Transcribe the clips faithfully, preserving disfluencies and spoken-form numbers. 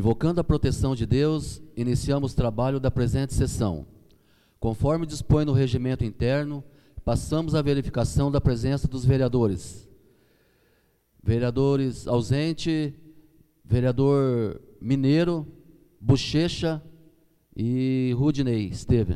Invocando a proteção de Deus, iniciamos o trabalho da presente sessão. Conforme dispõe no regimento interno, passamos à verificação da presença dos vereadores. Vereadores ausente, vereador Mineiro, Bochecha e Rudinei Estevam.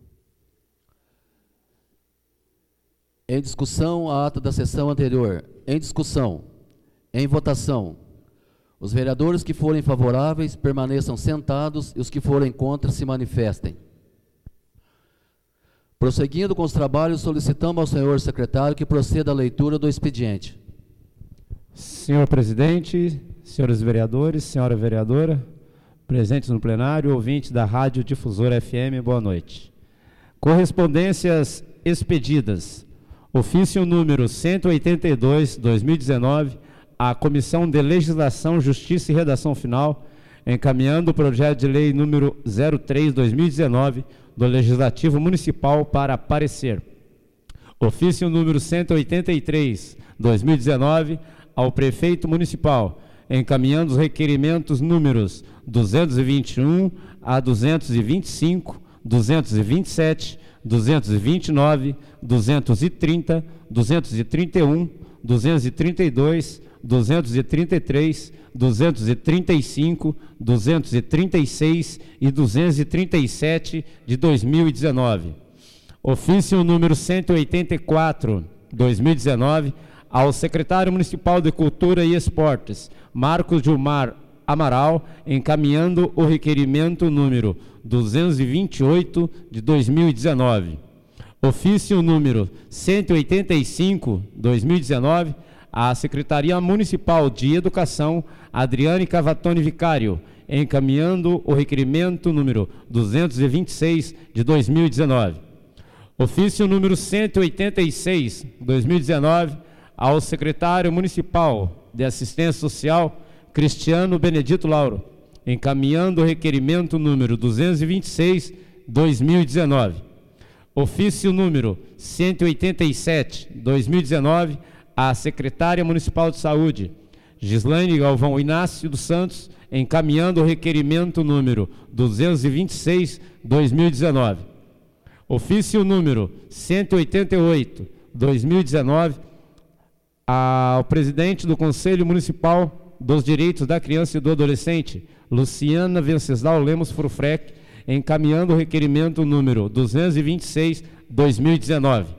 Em discussão, a ata da sessão anterior. Em discussão. Em votação. Os vereadores que forem favoráveis permaneçam sentados e os que forem contra se manifestem. Prosseguindo com os trabalhos, solicitamos ao senhor secretário que proceda à leitura do expediente. Senhor presidente, senhores vereadores, senhora vereadora, presentes no plenário, ouvintes da Rádio Difusora F M, boa noite. Correspondências expedidas. Ofício número cento e oitenta e dois, dois mil e dezenove, à Comissão de Legislação, Justiça e Redação Final, encaminhando o projeto de lei número zero três, dois mil e dezenove, do Legislativo Municipal para parecer. Ofício número cento e oitenta e três, dois mil e dezenove, ao Prefeito Municipal, encaminhando os requerimentos números duzentos e vinte e um a duzentos e vinte e cinco, duzentos e vinte e sete, duzentos e vinte e nove, duzentos e trinta, duzentos e trinta e um, duzentos e trinta e dois, duzentos e trinta e três, duzentos e trinta e cinco, duzentos e trinta e seis e duzentos e trinta e sete de dois mil e dezenove. Ofício número cento e oitenta e quatro, dois mil e dezenove, ao secretário municipal de Cultura e Esportes, Marcos Gilmar Amaral, encaminhando o requerimento número duzentos e vinte e oito de dois mil e dezenove. Ofício número cento e oitenta e cinco, dois mil e dezenove, à Secretaria Municipal de Educação, Adriane Cavatoni Vicário, encaminhando o requerimento número duzentos e vinte e seis de dois mil e dezenove. Ofício número cento e oitenta e seis, dois mil e dezenove, ao secretário municipal de Assistência Social, Cristiano Benedito Lauro, encaminhando o requerimento número duzentos e vinte e seis, dois mil e dezenove. Ofício número cento e oitenta e sete, dois mil e dezenove, à secretária municipal de Saúde, Gislaine Galvão Inácio dos Santos, encaminhando o requerimento número duzentos e vinte e seis, dois mil e dezenove. Ofício número cento e oitenta e oito, dois mil e dezenove, ao presidente do Conselho Municipal dos Direitos da Criança e do Adolescente, Luciana Venceslau Lemos Frufrec, encaminhando o requerimento número duzentos e vinte e seis, dois mil e dezenove.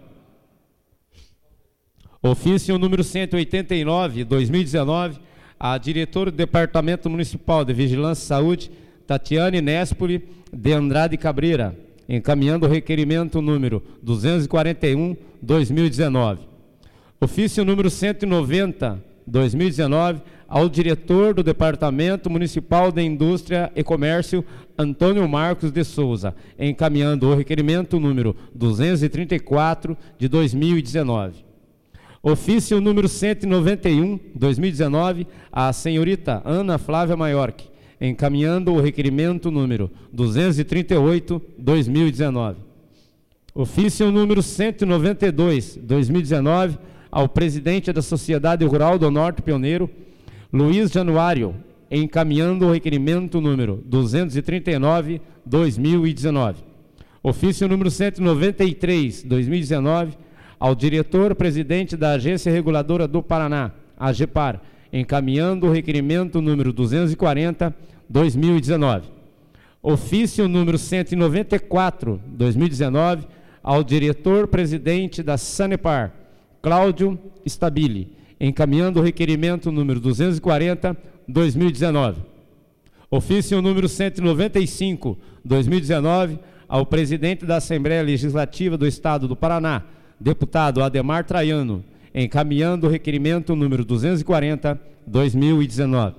Ofício número cento e oitenta e nove, dois mil e dezenove, a diretora do Departamento Municipal de Vigilância e Saúde, Tatiane Nespoli de Andrade Cabreira, encaminhando o requerimento número duzentos e quarenta e um, dois mil e dezenove. Ofício número cento e noventa, dois mil e dezenove, ao diretor do Departamento Municipal de Indústria e Comércio, Antônio Marcos de Souza, encaminhando o requerimento número duzentos e trinta e quatro, de dois mil e dezenove. Ofício número cento e noventa e um, dois mil e dezenove, à senhorita Ana Flávia Maiorque, encaminhando o requerimento número duzentos e trinta e oito, dois mil e dezenove. Ofício número cento e noventa e dois, dois mil e dezenove, ao presidente da Sociedade Rural do Norte Pioneiro, Luiz Januário, encaminhando o requerimento número duzentos e trinta e nove, dois mil e dezenove. Ofício número cento e noventa e três, dois mil e dezenove, ao diretor-presidente da Agência Reguladora do Paraná, AGEPAR, encaminhando o requerimento número duzentos e quarenta, dois mil e dezenove. Ofício número cento e noventa e quatro, dois mil e dezenove, ao diretor-presidente da Sanepar, Cláudio Stabile, encaminhando o requerimento número duzentos e quarenta, dois mil e dezenove. Ofício número cento e noventa e cinco, dois mil e dezenove, ao presidente da Assembleia Legislativa do Estado do Paraná, deputado Ademar Traiano, encaminhando o requerimento número duzentos e quarenta, dois mil e dezenove.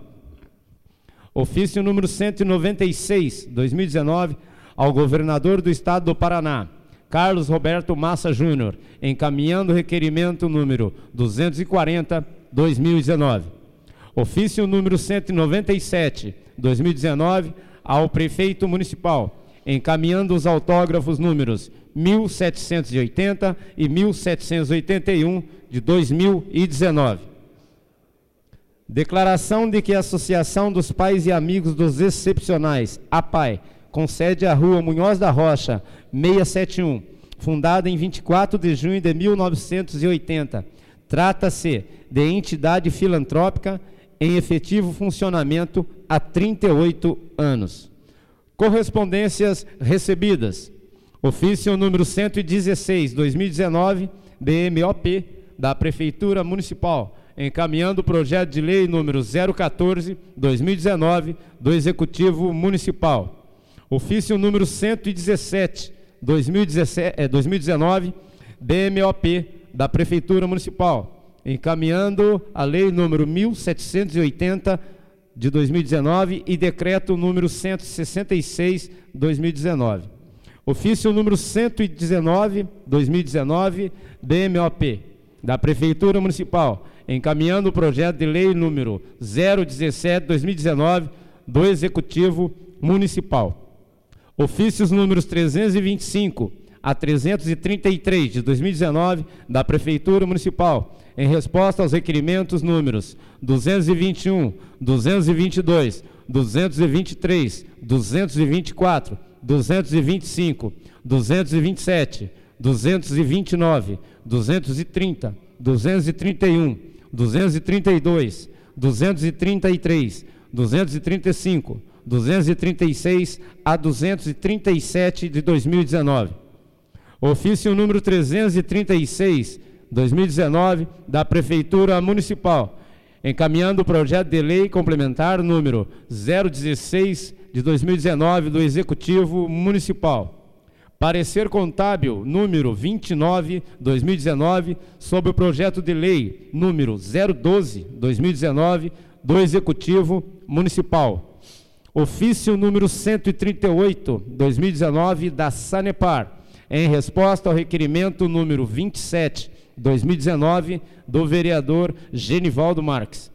Ofício número cento e noventa e seis, dois mil e dezenove, ao governador do Estado do Paraná, Carlos Roberto Massa Júnior, encaminhando o requerimento número duzentos e quarenta, dois mil e dezenove. Ofício número cento e noventa e sete, dois mil e dezenove, ao prefeito municipal, encaminhando os autógrafos números mil setecentos e oitenta e mil setecentos e oitenta e um de dois mil e dezenove. Declaração de que a Associação dos Pais e Amigos dos Excepcionais, A P A E, com sede à Rua Munhoz da Rocha, seiscentos e setenta e um, fundada em vinte e quatro de junho de mil novecentos e oitenta, trata-se de entidade filantrópica em efetivo funcionamento há trinta e oito anos. Correspondências recebidas. Ofício número cento e dezesseis, dois mil e dezenove, B M O P, da Prefeitura Municipal, encaminhando o projeto de lei número zero quatorze, dois mil e dezenove, do Executivo Municipal. Ofício número cento e dezessete, dois mil e dezenove, B M O P, da Prefeitura Municipal, encaminhando a lei número mil setecentos e oitenta, de dois mil e dezenove, e decreto número cento e sessenta e seis, dois mil e dezenove. Ofício número cento e dezenove, dois mil e dezenove, B M O P, da Prefeitura Municipal, encaminhando o projeto de lei número zero dezessete, dois mil e dezenove, do Executivo Municipal. Ofícios números trezentos e vinte e cinco a trezentos e trinta e três, de dois mil e dezenove, da Prefeitura Municipal, em resposta aos requerimentos números duzentos e vinte e um, duzentos e vinte e dois, duzentos e vinte e três, duzentos e vinte e quatro, duzentos e vinte e cinco, duzentos e vinte e sete, duzentos e vinte e nove, duzentos e trinta, duzentos e trinta e um, duzentos e trinta e dois, duzentos e trinta e três, duzentos e trinta e cinco, duzentos e trinta e seis a duzentos e trinta e sete de dois mil e dezenove. Ofício número trezentos e trinta e seis, dois mil e dezenove, da Prefeitura Municipal, encaminhando o projeto de lei complementar número zero dezesseis de dois mil e dezenove do Executivo Municipal. Parecer contábil número vinte e nove, dois mil e dezenove, sobre o projeto de lei número zero doze, dois mil e dezenove, do Executivo Municipal. Ofício número cento e trinta e oito, dois mil e dezenove, da Sanepar, em resposta ao requerimento número vinte e sete, dois mil e dezenove, do vereador Genivaldo Marques.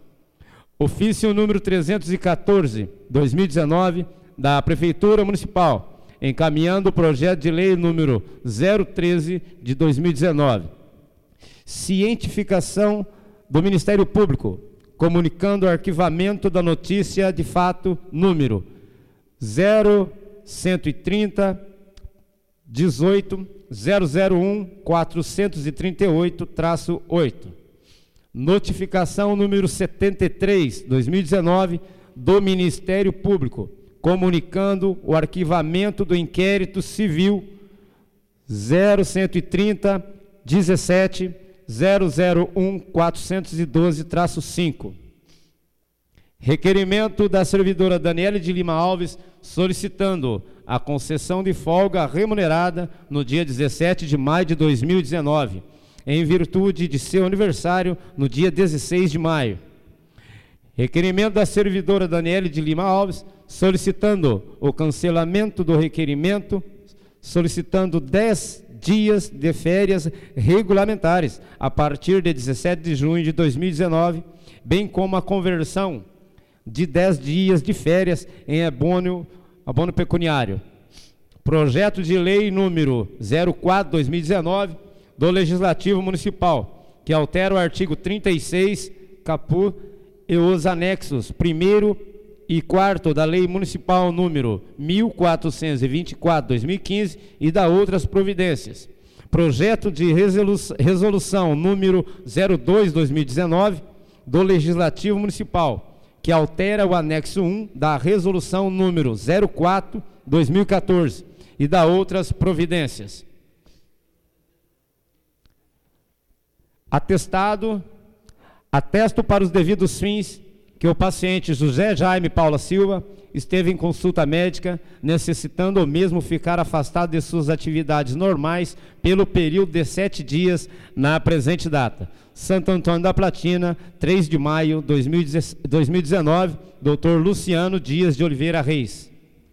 Ofício número trezentos e quatorze, dois mil e dezenove, da Prefeitura Municipal, encaminhando o projeto de lei número zero treze, de dois mil e dezenove. Cientificação do Ministério Público, comunicando o arquivamento da notícia de fato número zero cento e trinta, dezoito, zero zero um, quatrocentos e trinta e oito, traço oito. Notificação número setenta e três, dois mil e dezenove, do Ministério Público, comunicando o arquivamento do inquérito civil zero cento e trinta, dezessete, zero zero um, quatrocentos e doze, traço cinco. Requerimento da servidora Daniele de Lima Alves, solicitando a concessão de folga remunerada no dia dezessete de maio de dois mil e dezenove, em virtude de seu aniversário no dia dezesseis de maio. Requerimento da servidora Daniele de Lima Alves, solicitando o cancelamento do requerimento, solicitando dez dias de férias regulamentares a partir de dezessete de junho de dois mil e dezenove, bem como a conversão de dez dias de férias em abono, abono pecuniário. Projeto de lei número zero quatro, dois mil e dezenove, do Legislativo Municipal, que altera o artigo trinta e seis, caput, e os anexos primeiro e quarto da Lei Municipal número mil quatrocentos e vinte e quatro, dois mil e quinze, e da outras providências. Projeto de resolução, resolução número zero dois, dois mil e dezenove, do Legislativo Municipal, que altera o anexo um da resolução número zero quatro, dois mil e quatorze, e da outras providências. Atestado, atesto para os devidos fins que o paciente José Jaime Paula Silva esteve em consulta médica, necessitando o mesmo ficar afastado de suas atividades normais pelo período de sete dias na presente data. Santo Antônio da Platina, três de maio de dois mil e dezenove, doutor Luciano Dias de Oliveira Reis.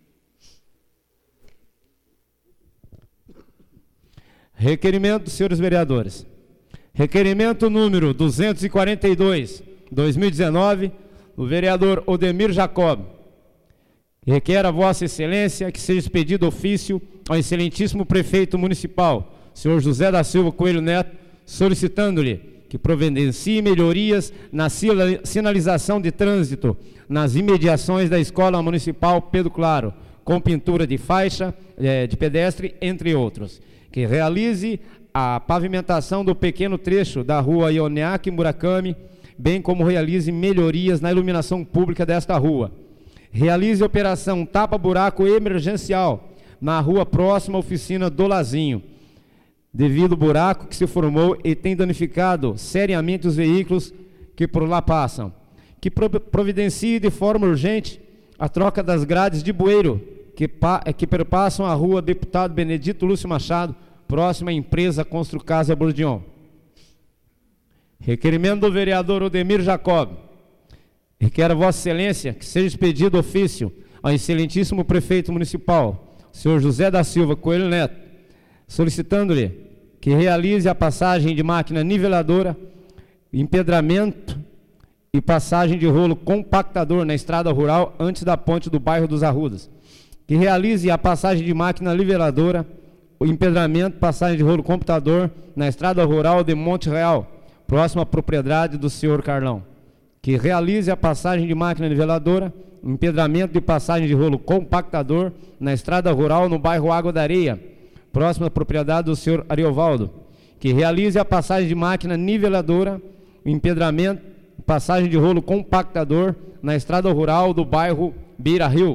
Requerimento dos senhores vereadores. Requerimento número duzentos e quarenta e dois, dois mil e dezenove, do vereador Odemir Jacob. Requer a Vossa Excelência que seja expedido ofício ao excelentíssimo prefeito municipal, senhor José da Silva Coelho Neto, solicitando-lhe que providencie melhorias na sinalização de trânsito nas imediações da Escola Municipal Pedro Claro, com pintura de faixa eh, de pedestre, entre outros. Que realize a pavimentação do pequeno trecho da rua Ioneaki Murakami, bem como realize melhorias na iluminação pública desta rua. Realize operação tapa-buraco emergencial na rua próxima à oficina do Lazinho, devido ao buraco que se formou e tem danificado seriamente os veículos que por lá passam. Que providencie de forma urgente a troca das grades de bueiro que, que perpassam a rua Deputado Benedito Lúcio Machado, próxima à empresa Construcasa Bourdion. Requerimento do vereador Odemir Jacob. Requer a Vossa Excelência que seja expedido ofício ao excelentíssimo prefeito municipal, senhor José da Silva Coelho Neto, solicitando-lhe que realize a passagem de máquina niveladora, empedramento e passagem de rolo compactador na estrada rural antes da ponte do bairro dos Arrudas. Que realize a passagem de máquina niveladora, o empedramento, passagem de rolo compactador na estrada rural de Monte Real, próxima à propriedade do senhor Carlão. Que realize a passagem de máquina niveladora, empedramento de passagem de rolo compactador na estrada rural no bairro Água da Areia, próxima à propriedade do senhor Ariovaldo. Que realize a passagem de máquina niveladora, empedramento, passagem de rolo compactador na estrada rural do bairro Beira Rio.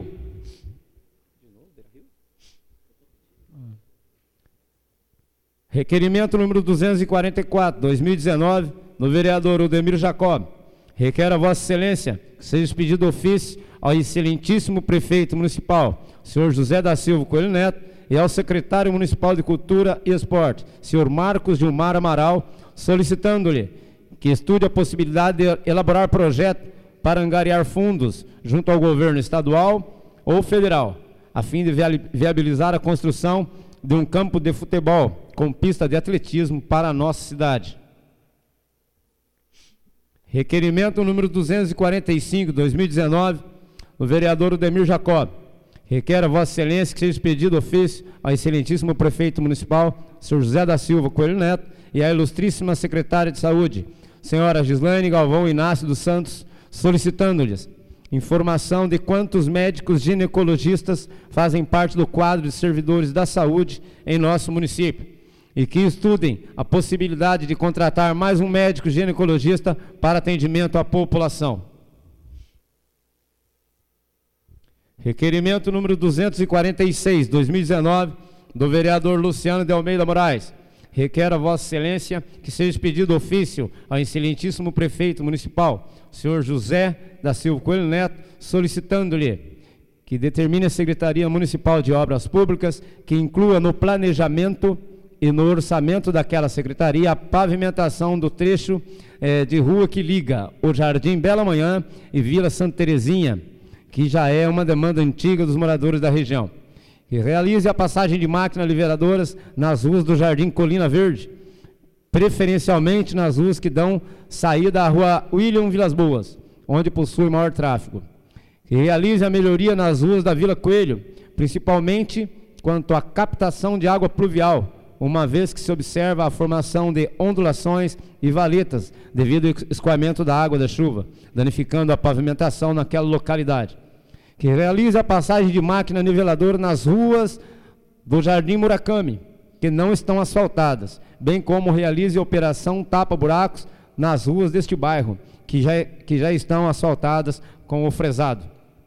Requerimento número duzentos e quarenta e quatro, dois mil e dezenove, do vereador Odemir Jacob. Requer a Vossa Excelência que seja expedido ofício ao excelentíssimo prefeito municipal, senhor José da Silva Coelho Neto, e ao secretário municipal de Cultura e Esporte, senhor Marcos Gilmar Amaral, solicitando-lhe que estude a possibilidade de elaborar projeto para angariar fundos junto ao governo estadual ou federal, a fim de viabilizar a construção de um campo de futebol com pista de atletismo para a nossa cidade. Requerimento número duzentos e quarenta e cinco, dois mil e dezenove, do vereador Odemir Jacob. Requer a Vossa Excelência que seja expedido ofício ao excelentíssimo prefeito municipal, senhor José da Silva Coelho Neto, e à ilustríssima secretária de Saúde, senhora Gislaine Galvão Inácio dos Santos, solicitando-lhes informação de quantos médicos ginecologistas fazem parte do quadro de servidores da saúde em nosso município, e que estudem a possibilidade de contratar mais um médico ginecologista para atendimento à população. Requerimento número duzentos e quarenta e seis, dois mil e dezenove, do vereador Luciano de Almeida Moraes. Requer a Vossa Excelência que seja expedido ofício ao excelentíssimo prefeito municipal, senhor José da Silva Coelho Neto, solicitando-lhe que determine a Secretaria Municipal de Obras Públicas que inclua no planejamento e no orçamento daquela secretaria a pavimentação do trecho eh, de rua que liga o Jardim Bela Manhã e Vila Santa Terezinha, que já é uma demanda antiga dos moradores da região. Que realize a passagem de máquinas liberadoras nas ruas do Jardim Colina Verde, preferencialmente nas ruas que dão saída à rua William Vilas Boas, onde possui maior tráfego. Que realize a melhoria nas ruas da Vila Coelho, principalmente quanto à captação de água pluvial, uma vez que se observa a formação de ondulações e valetas devido ao escoamento da água da chuva, danificando a pavimentação naquela localidade. Que realize a passagem de máquina niveladora nas ruas do Jardim Murakami, que não estão asfaltadas, bem como realize a operação tapa-buracos nas ruas deste bairro, que já, que já estão asfaltadas com o fresado.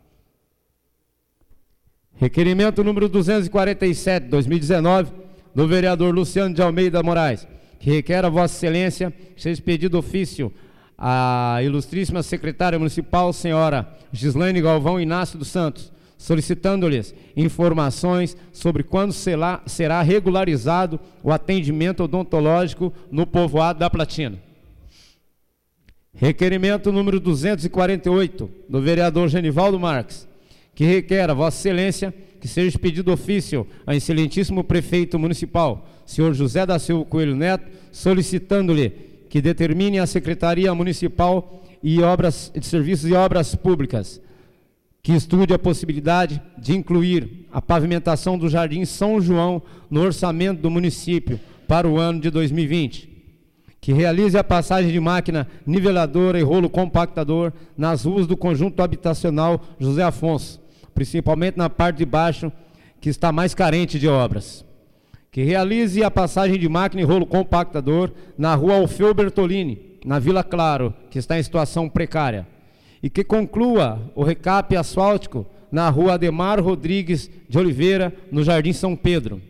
Requerimento número duzentos e quarenta e sete, dois mil e dezenove, do vereador Luciano de Almeida Moraes, que requer a Vossa Excelência que seja expedido ofício à ilustríssima secretária municipal, senhora Gislaine Galvão Inácio dos Santos, solicitando-lhes informações sobre quando será, será regularizado o atendimento odontológico no povoado da Platina. Requerimento número duzentos e quarenta e oito, do vereador Genivaldo Marques, que requer a Vossa Excelência que seja expedido ofício ao excelentíssimo prefeito municipal, senhor José da Silva Coelho Neto, solicitando-lhe que determine a Secretaria Municipal e obras, de Serviços e Obras Públicas, que estude a possibilidade de incluir a pavimentação do Jardim São João no orçamento do município para o ano de dois mil e vinte, que realize a passagem de máquina niveladora e rolo compactador nas ruas do conjunto habitacional José Afonso, principalmente na parte de baixo, que está mais carente de obras. Que realize a passagem de máquina e rolo compactador na rua Alfeu Bertolini, na Vila Claro, que está em situação precária. E que conclua o recape asfáltico na rua Ademar Rodrigues de Oliveira, no Jardim São Pedro.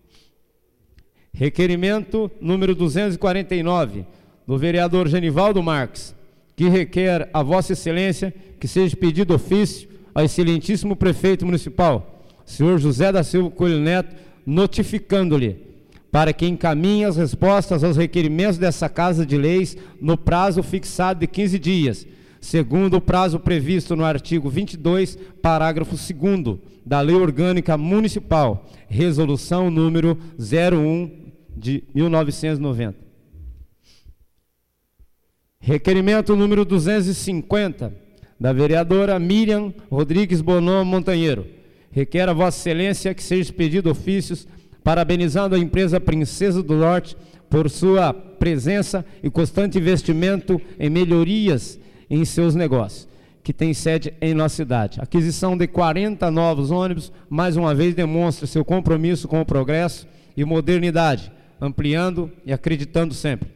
Requerimento número duzentos e quarenta e nove, do vereador Genivaldo Marques, que requer a Vossa Excelência que seja pedido ofício ao excelentíssimo prefeito municipal, senhor José da Silva Coelho Neto, notificando-lhe para que encaminhe as respostas aos requerimentos dessa Casa de Leis no prazo fixado de quinze dias, segundo o prazo previsto no artigo vinte e dois, parágrafo segundo da Lei Orgânica Municipal, resolução número zero um de mil novecentos e noventa. Requerimento número duzentos e cinquenta, da vereadora Miriam Rodrigues Bonon Montanheiro. Requer a Vossa Excelência que seja expedido ofícios parabenizando a empresa Princesa do Norte por sua presença e constante investimento em melhorias em seus negócios, que tem sede em nossa cidade. Aquisição de quarenta novos ônibus, mais uma vez demonstra seu compromisso com o progresso e modernidade, ampliando e acreditando sempre.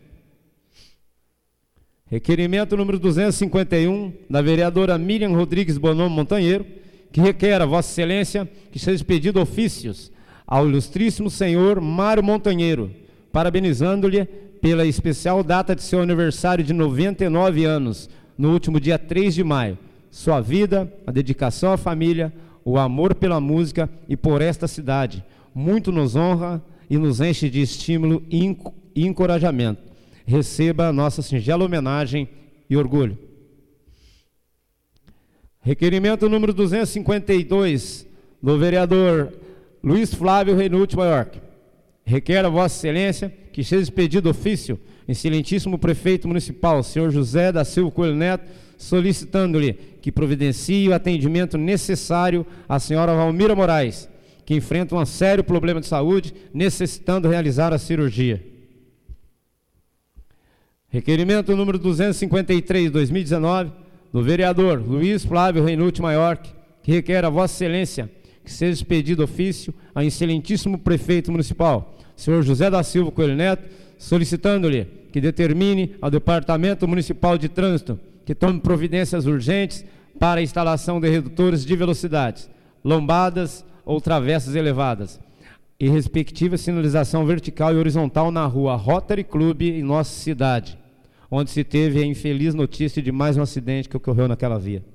Requerimento número duzentos e cinquenta e um, da vereadora Miriam Rodrigues Bonon Montanheiro, que requer a Vossa Excelência que seja expedido ofícios ao ilustríssimo senhor Mário Montanheiro, parabenizando-lhe pela especial data de seu aniversário de noventa e nove anos, no último dia três de maio. Sua vida, a dedicação à família, o amor pela música e por esta cidade, muito nos honra e nos enche de estímulo e encorajamento. Receba a nossa singela homenagem e orgulho. Requerimento número duzentos e cinquenta e dois, do vereador Luiz Flávio Reinut Maiorque. Requer a Vossa Excelência que seja expedido ofício excelentíssimo prefeito municipal, senhor José da Silva Coelho Neto, solicitando-lhe que providencie o atendimento necessário à senhora Valmira Moraes, que enfrenta um sério problema de saúde, necessitando realizar a cirurgia. Requerimento número duzentos e cinquenta e três, dois mil e dezenove, do vereador Luiz Flávio Reinut Maiorque, que requer a Vossa Excelência que seja expedido ofício ao excelentíssimo prefeito municipal, senhor José da Silva Coelho Neto, solicitando-lhe que determine ao Departamento Municipal de Trânsito que tome providências urgentes para a instalação de redutores de velocidades, lombadas ou travessas elevadas, e respectiva sinalização vertical e horizontal na rua Rotary Club em nossa cidade, onde se teve a infeliz notícia de mais um acidente que ocorreu naquela via.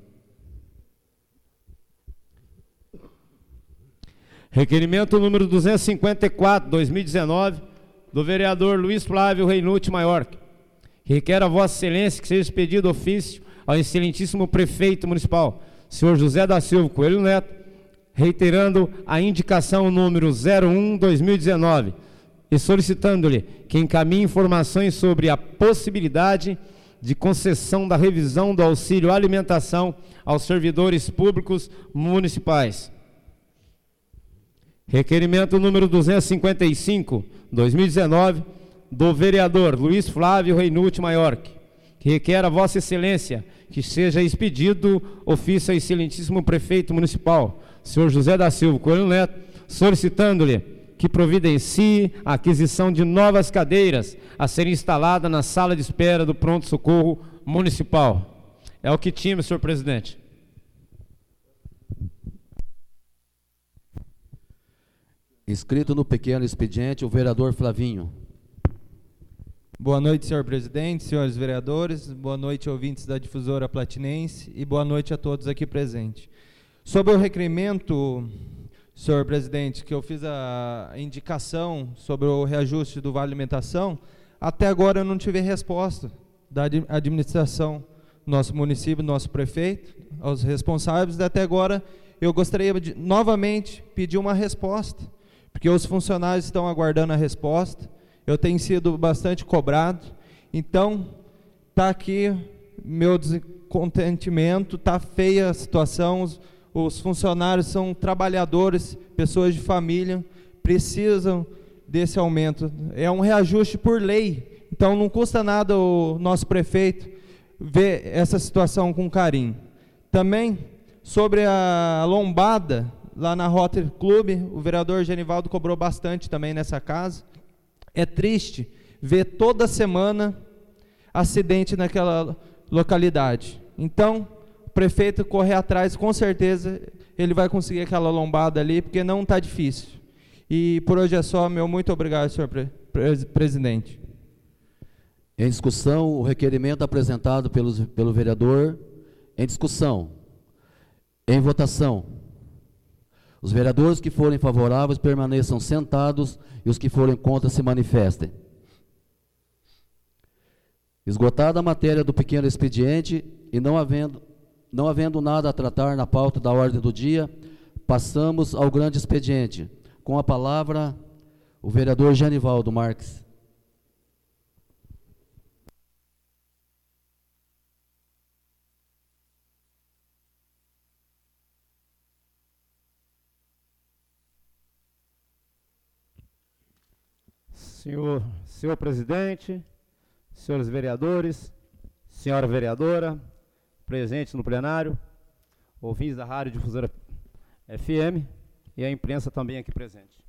Requerimento número duzentos e cinquenta e quatro, dois mil e dezenove, do vereador Luiz Flávio Reinut Maiorque, que requer a Vossa Excelência que seja expedido ofício ao excelentíssimo prefeito municipal, senhor José da Silva Coelho Neto, reiterando a indicação número zero um, dois mil e dezenove, e solicitando-lhe que encaminhe informações sobre a possibilidade de concessão da revisão do auxílio alimentação aos servidores públicos municipais. Requerimento número duzentos e cinquenta e cinco, dois mil e dezenove, do vereador Luiz Flávio Reinut Maiorque, que requer a Vossa Excelência que seja expedido ofício ao excelentíssimo prefeito municipal, senhor José da Silva Coelho Neto, solicitando-lhe que providencie a aquisição de novas cadeiras a serem instaladas na sala de espera do pronto-socorro municipal. É o que tinha, senhor presidente. Inscrito no pequeno expediente, o vereador Flavinho. Boa noite, senhor presidente, senhores vereadores, boa noite, ouvintes da Difusora Platinense, e boa noite a todos aqui presentes. Sobre o requerimento, senhor presidente, que eu fiz a indicação sobre o reajuste do Vale Alimentação, até agora eu não tive resposta da administração do nosso município, do nosso prefeito, aos responsáveis. Até agora eu gostaria de novamente pedir uma resposta, porque os funcionários estão aguardando a resposta. Eu tenho sido bastante cobrado, então está aqui meu descontentimento, está feia a situação, os, os funcionários são trabalhadores, pessoas de família, precisam desse aumento. É um reajuste por lei, Então não custa nada o nosso prefeito ver essa situação com carinho. Também sobre a lombada lá na Rotary Club, o vereador Genivaldo cobrou bastante também nessa casa. É triste ver toda semana acidente naquela localidade. Então, o prefeito correr atrás, com certeza ele vai conseguir aquela lombada ali, porque não está difícil. E por hoje é só, meu muito obrigado, senhor pre presidente. Em discussão, o requerimento apresentado pelos, pelo vereador. Em discussão. Em votação. Os vereadores que forem favoráveis permaneçam sentados e os que forem contra se manifestem. Esgotada a matéria do pequeno expediente e não havendo, não havendo nada a tratar na pauta da ordem do dia, passamos ao grande expediente. Com a palavra, o vereador Genivaldo Marques. Senhor, senhor presidente, senhores vereadores, senhora vereadora, presentes no plenário, ouvintes da Rádio Difusora F M e a imprensa também aqui presente.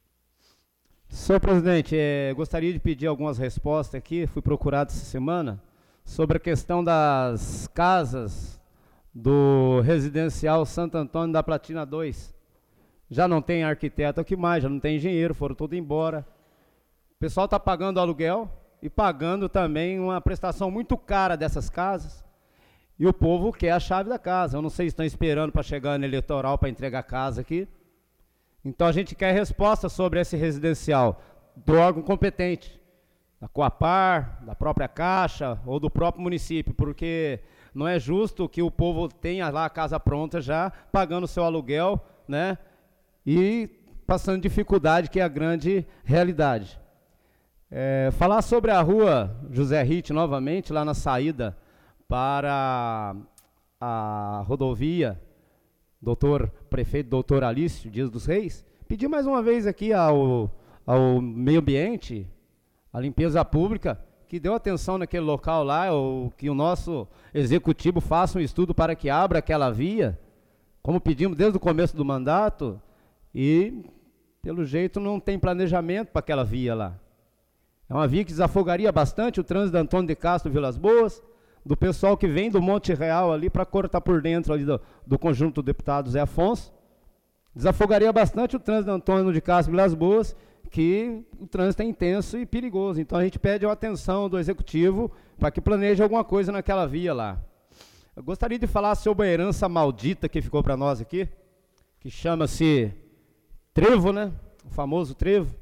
Senhor presidente, eh, gostaria de pedir algumas respostas aqui, fui procurado essa semana, sobre a questão das casas do residencial Santo Antônio da Platina dois. Já não tem arquiteto aqui mais, já não tem engenheiro, foram todos embora. O pessoal está pagando aluguel e pagando também uma prestação muito cara dessas casas. E o povo quer a chave da casa. Eu não sei se estão esperando para chegar no eleitoral para entregar a casa aqui. Então a gente quer resposta sobre esse residencial do órgão competente, da Coapar, da própria Caixa ou do próprio município, porque não é justo que o povo tenha lá a casa pronta já, pagando o seu aluguel, né, e passando dificuldade, que é a grande realidade. É, falar sobre a rua José Ritt novamente, lá na saída para a rodovia doutor Prefeito doutor Alício Dias dos Reis, pedir mais uma vez aqui ao, ao meio ambiente, à limpeza pública, que deu atenção naquele local lá, ou que o nosso executivo faça um estudo para que abra aquela via, como pedimos desde o começo do mandato, e pelo jeito não tem planejamento para aquela via lá. É uma via que desafogaria bastante o trânsito de Antônio de Castro Vilas Boas, do pessoal que vem do Monte Real ali para cortar por dentro ali do, do conjunto do deputado Zé Afonso. Desafogaria bastante o trânsito de Antônio de Castro Vilas Boas, que o trânsito é intenso e perigoso. Então a gente pede a atenção do executivo para que planeje alguma coisa naquela via lá. Eu gostaria de falar sobre a herança maldita que ficou para nós aqui, que chama-se trevo, né? O famoso trevo.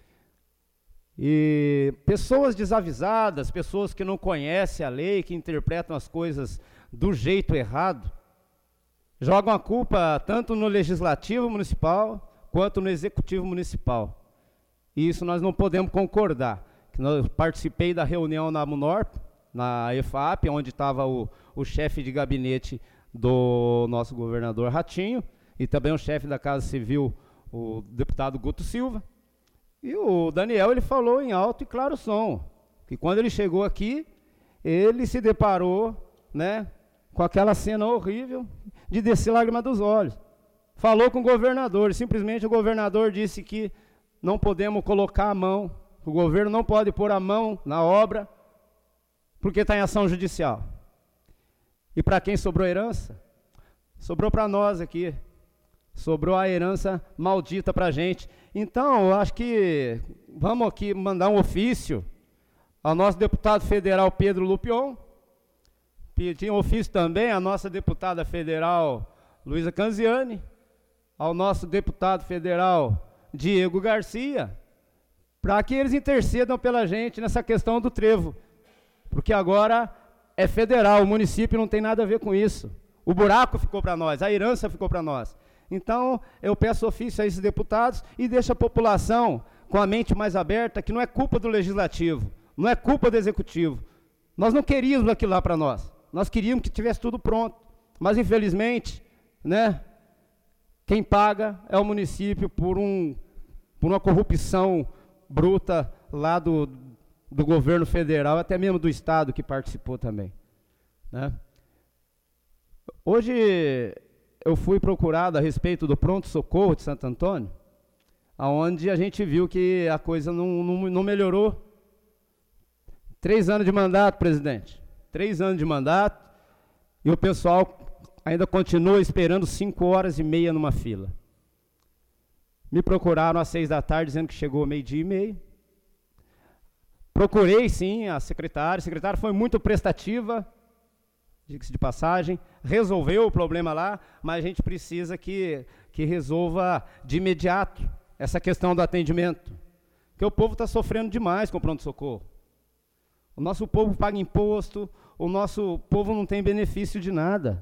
E pessoas desavisadas, pessoas que não conhecem a lei, que interpretam as coisas do jeito errado, jogam a culpa tanto no Legislativo Municipal quanto no Executivo Municipal. E isso nós não podemos concordar. Eu participei da reunião na Munorp, na E F A P, onde estava o, o chefe de gabinete do nosso governador Ratinho, e também o chefe da Casa Civil, o deputado Guto Silva. E o Daniel, ele falou em alto e claro som, que quando ele chegou aqui, ele se deparou, né, com aquela cena horrível de descer lágrima dos olhos. Falou com o governador, e simplesmente o governador disse que não podemos colocar a mão, o governo não pode pôr a mão na obra, porque está em ação judicial. E para quem sobrou herança? Sobrou para nós aqui. Sobrou a herança maldita para a gente. Então, eu acho que vamos aqui mandar um ofício ao nosso deputado federal Pedro Lupion, pedir um ofício também à nossa deputada federal Luísa Canziani, ao nosso deputado federal Diego Garcia, para que eles intercedam pela gente nessa questão do trevo, porque agora é federal, o município não tem nada a ver com isso. O buraco ficou para nós, a herança ficou para nós. Então, eu peço ofício a esses deputados e deixo a população com a mente mais aberta, que não é culpa do Legislativo, não é culpa do Executivo. Nós não queríamos aquilo lá para nós, nós queríamos que tivesse tudo pronto, mas infelizmente, né, quem paga é o município por, um, por uma corrupção bruta lá do, do governo federal, até mesmo do estado que participou também, né? Hoje eu fui procurado a respeito do pronto-socorro de Santo Antônio, onde a gente viu que a coisa não, não, não melhorou. Três anos de mandato, presidente. Três anos de mandato, e o pessoal ainda continua esperando cinco horas e meia numa fila. Me procuraram às seis da tarde, dizendo que chegou meio-dia e meio. Procurei, sim, a secretária. A secretária foi muito prestativa, diga-se de passagem, resolveu o problema lá, mas a gente precisa que, que resolva de imediato essa questão do atendimento, porque o povo está sofrendo demais com o pronto-socorro. O nosso povo paga imposto, o nosso povo não tem benefício de nada.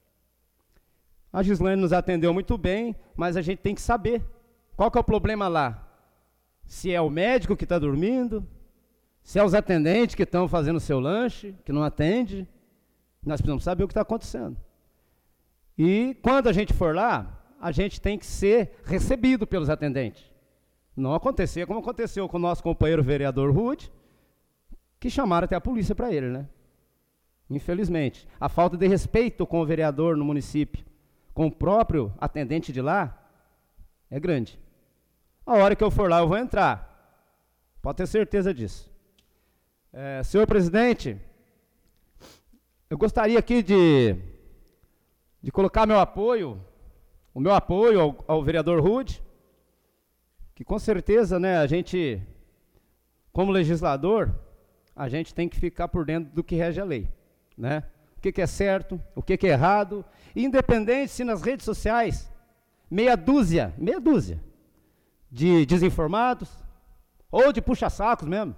A Gislaine nos atendeu muito bem, mas a gente tem que saber qual que é o problema lá. Se é o médico que está dormindo, se é os atendentes que estão fazendo o seu lanche, que não atende, nós precisamos saber o que está acontecendo. E quando a gente for lá, a gente tem que ser recebido pelos atendentes. Não acontecer como aconteceu com o nosso companheiro vereador Rude, que chamaram até a polícia para ele, né? Infelizmente. A falta de respeito com o vereador no município, com o próprio atendente de lá, é grande. A hora que eu for lá, eu vou entrar. Pode ter certeza disso. É, senhor presidente, eu gostaria aqui de, de colocar meu apoio, o meu apoio ao, ao vereador Rude, que com certeza, né, a gente, como legislador, a gente tem que ficar por dentro do que rege a lei, né? O que, que é certo, o que, que é errado, independente se nas redes sociais, meia dúzia, meia dúzia de desinformados, ou de puxa-sacos mesmo,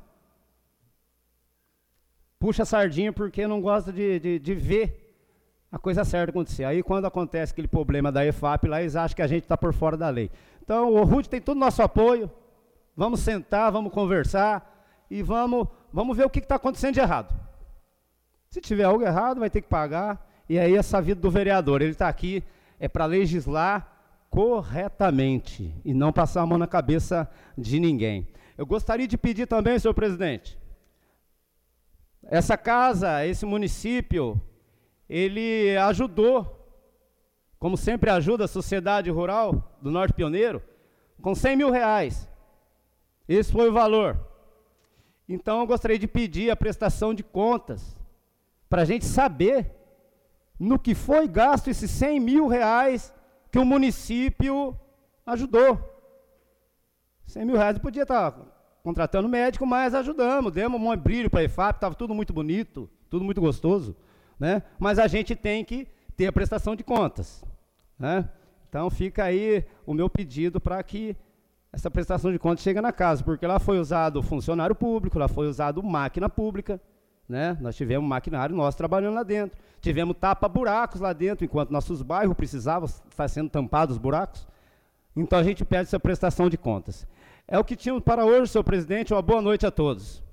puxa a sardinha porque não gosta de, de, de ver a coisa certa acontecer. Aí quando acontece aquele problema da E F A P lá, eles acham que a gente está por fora da lei. Então o Rude tem todo o nosso apoio, vamos sentar, vamos conversar e vamos, vamos ver o que está acontecendo de errado. Se tiver algo errado, vai ter que pagar, e aí essa vida do vereador, ele está aqui é para legislar corretamente e não passar a mão na cabeça de ninguém. Eu gostaria de pedir também, senhor presidente, essa casa, esse município, ele ajudou, como sempre ajuda a sociedade rural do Norte Pioneiro, com cem mil reais. Esse foi o valor. Então eu gostaria de pedir a prestação de contas, para a gente saber no que foi gasto esses cem mil reais que o município ajudou. cem mil reais eu podia estar contratando médico, mas ajudamos, demos um brilho para a E F A P, estava tudo muito bonito, tudo muito gostoso, né? Mas a gente tem que ter a prestação de contas, né? Então fica aí o meu pedido para que essa prestação de contas chegue na casa, porque lá foi usado funcionário público, lá foi usado máquina pública, né? Nós tivemos maquinário nosso trabalhando lá dentro, tivemos tapa-buracos lá dentro, enquanto nossos bairros precisavam estar sendo tampados os buracos. Então a gente pede essa prestação de contas. É o que tínhamos para hoje, senhor presidente. Uma boa noite a todos.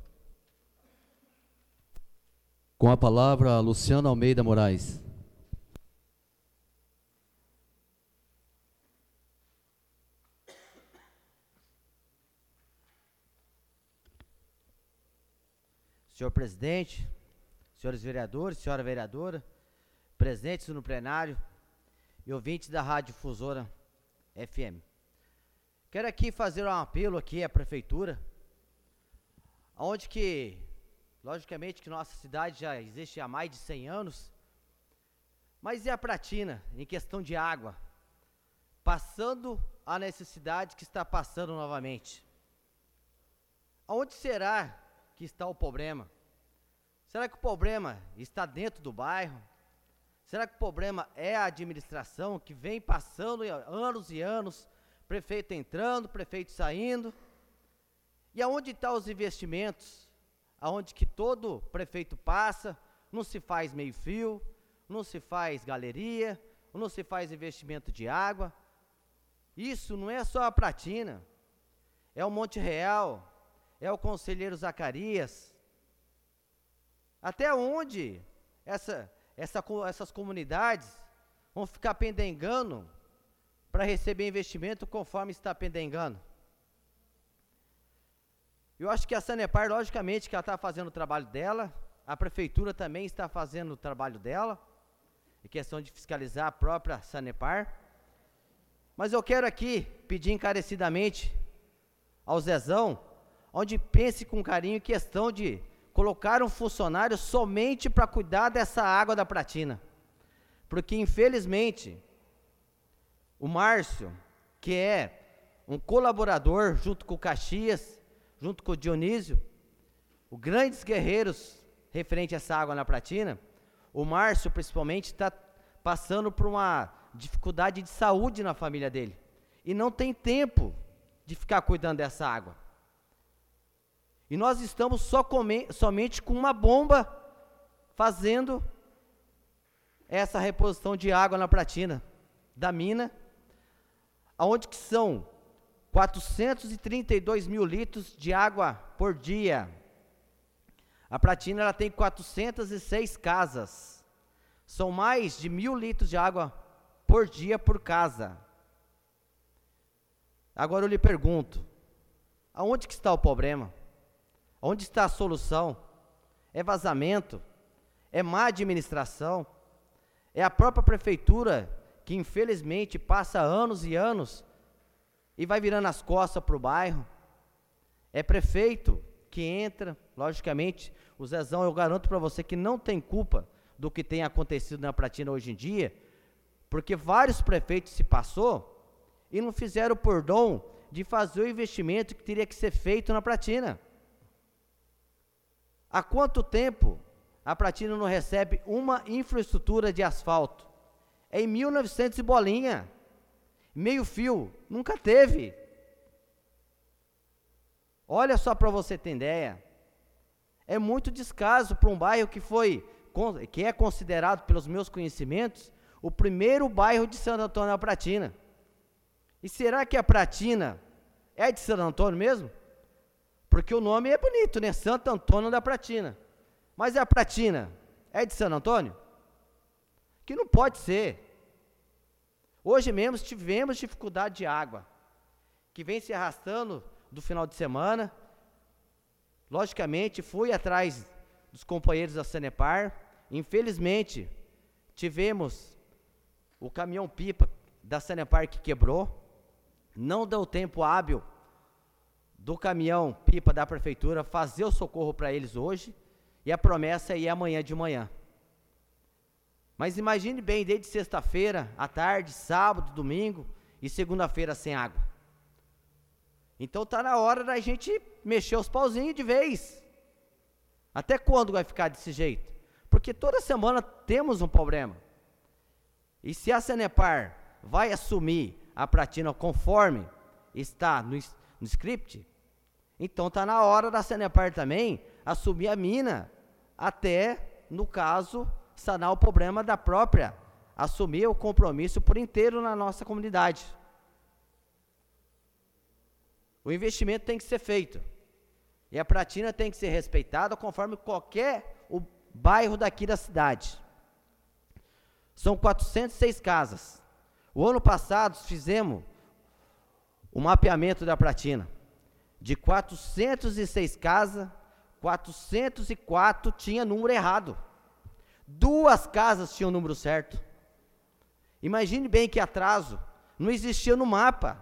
Com a palavra, Luciano Almeida Moraes. Senhor presidente, senhores vereadores, senhora vereadora, presentes no plenário e ouvintes da Rádio Difusora F M. Quero aqui fazer um apelo aqui à prefeitura, onde que, logicamente que nossa cidade já existe há mais de cem anos, mas e a Pratina, em questão de água, passando a necessidade que está passando novamente? Aonde será que está o problema? Será que o problema está dentro do bairro? Será que o problema é a administração que vem passando anos e anos, prefeito entrando, prefeito saindo? E aonde estão os investimentos? Aonde que todo prefeito passa, não se faz meio fio, não se faz galeria, não se faz investimento de água? Isso não é só a Pratina, é o Monte Real, é o Conselheiro Zacarias. Até onde essa, essa, essas comunidades vão ficar pendengando para receber investimento conforme está pendengando? Eu acho que a Sanepar, logicamente, que ela está fazendo o trabalho dela, a prefeitura também está fazendo o trabalho dela, em questão de fiscalizar a própria Sanepar. Mas eu quero aqui pedir encarecidamente ao Zezão, onde pense com carinho em questão de colocar um funcionário somente para cuidar dessa água da Pratina. Porque, infelizmente, o Márcio, que é um colaborador junto com o Caxias, junto com o Dionísio, os grandes guerreiros referente a essa água na Pratina, o Márcio, principalmente, está passando por uma dificuldade de saúde na família dele. E não tem tempo de ficar cuidando dessa água. E nós estamos só come, somente com uma bomba fazendo essa reposição de água na Pratina, da mina, onde que são quatrocentos e trinta e dois mil litros de água por dia. A Pratina ela tem quatrocentas e seis casas. São mais de mil litros de água por dia por casa. Agora eu lhe pergunto, aonde que está o problema? Onde está a solução? É vazamento? É má administração? É a própria prefeitura que infelizmente passa anos e anos e vai virando as costas para o bairro? É prefeito que entra, logicamente, o Zezão, eu garanto para você que não tem culpa do que tem acontecido na Pratina hoje em dia, porque vários prefeitos se passou e não fizeram por dom de fazer o investimento que teria que ser feito na Pratina. Há quanto tempo a Pratina não recebe uma infraestrutura de asfalto? É em mil e novecentos e bolinha, meio fio, nunca teve. Olha só para você ter ideia, é muito descaso para um bairro que foi, que é considerado pelos meus conhecimentos, o primeiro bairro de Santo Antônio da Pratina. E será que a Pratina é de Santo Antônio mesmo? Porque o nome é bonito, né? Santo Antônio da Pratina. Mas a Pratina é de Santo Antônio? Que não pode ser. Hoje mesmo tivemos dificuldade de água, que vem se arrastando do final de semana. Logicamente, fui atrás dos companheiros da Sanepar. Infelizmente, tivemos o caminhão-pipa da Sanepar que quebrou. Não deu tempo hábil do caminhão-pipa da prefeitura fazer o socorro para eles hoje. E a promessa é ir amanhã de manhã. Mas imagine bem, desde sexta-feira, à tarde, sábado, domingo e segunda-feira sem água. Então está na hora da gente mexer os pauzinhos de vez. Até quando vai ficar desse jeito? Porque toda semana temos um problema. E se a Sanepar vai assumir a Pratina conforme está no, no script, então está na hora da Sanepar também assumir a mina, até, no caso, sanar o problema da própria, assumir o compromisso por inteiro na nossa comunidade. O investimento tem que ser feito, e a Pratina tem que ser respeitada conforme qualquer o bairro daqui da cidade. São quatrocentas e seis casas. O ano passado fizemos o mapeamento da Pratina. De quatrocentas e seis casas, quatrocentos e quatro tinha número errado. Duas casas tinham o número certo. Imagine bem que atraso. Não existia no mapa.